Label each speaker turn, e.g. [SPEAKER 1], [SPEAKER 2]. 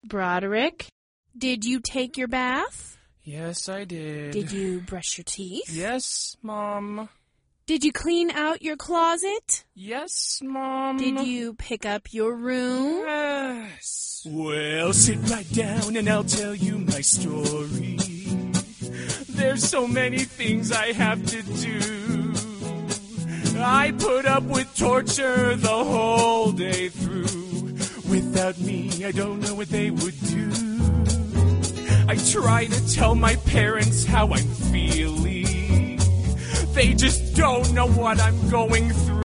[SPEAKER 1] Broderick, did you take your bath?
[SPEAKER 2] Yes, I did.
[SPEAKER 1] Did you brush your teeth?
[SPEAKER 2] Yes, Mom.
[SPEAKER 1] Did you clean out your closet?
[SPEAKER 2] Yes, Mom.
[SPEAKER 1] Did you pick up your room?
[SPEAKER 2] Yes. Well, sit right down and I'll tell you my story. There's so many things I have to do. I put up with torture the whole day through. Without me, I don't know what they would do. I try to tell my parents how I'm feeling. They just don't know what I'm going through.